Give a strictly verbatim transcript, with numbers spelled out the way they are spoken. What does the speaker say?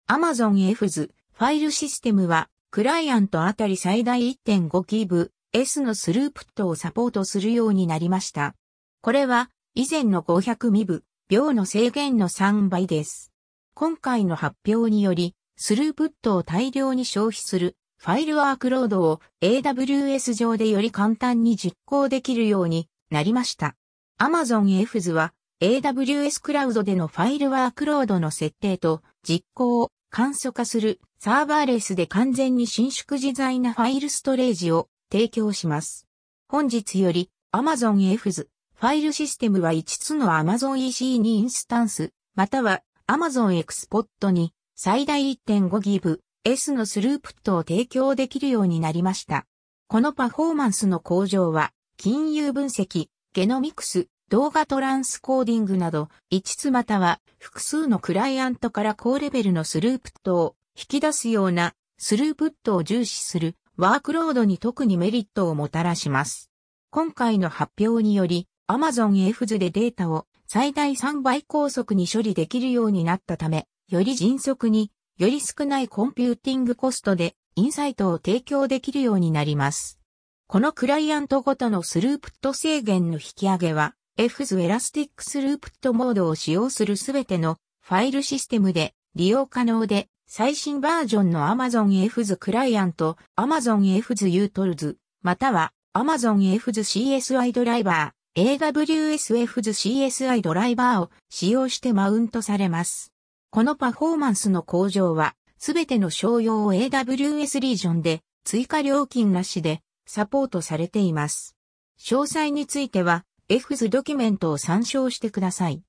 Amazon エフズ ファイルシステムは、クライアントあたり最大 いってんごキーブイエス のスループットをサポートするようになりました。これは、以前のごひゃくミリびょうの制限のさんばいです。今回の発表により、スループットを大量に消費するファイルワークロードを エーダブリューエス 上でより簡単に実行できるようになりました。Amazon エフズ は エーダブリューエス クラウドでのファイルワークロードの設定と実行を簡素化するサーバーレスで完全に伸縮自在なファイルストレージを提供します。本日より Amazon エフズ ファイルシステムはいつつの Amazon イーシー にインスタンス、または Amazon エクスポットに最大 いってんごキーブイエス のスループットを提供できるようになりました。このパフォーマンスの向上は、金融分析、ゲノミクス、動画トランスコーディングなど、いつつまたは複数のクライアントから高レベルのスループットを引き出すようなスループットを重視するワークロードに特にメリットをもたらします。今回の発表により、Amazon エフズ でデータを最大さんばい高速に処理できるようになったため、より迅速に、より少ないコンピューティングコストでインサイトを提供できるようになります。このクライアントごとのスループット制限の引き上げは、エフズ エラスティックスループットモードを使用するすべてのファイルシステムで利用可能で、最新バージョンの Amazon エフズ クライアント、Amazon エフズ ユートルズ、または Amazon エフズ シーエスアイ ドライバー、エーダブリューエス エフズ シーエスアイ ドライバーを使用してマウントされます。このパフォーマンスの向上は、すべての商用 エーダブリューエス リージョンで追加料金なしでサポートされています。詳細については、エフズ ドキュメントを参照してください。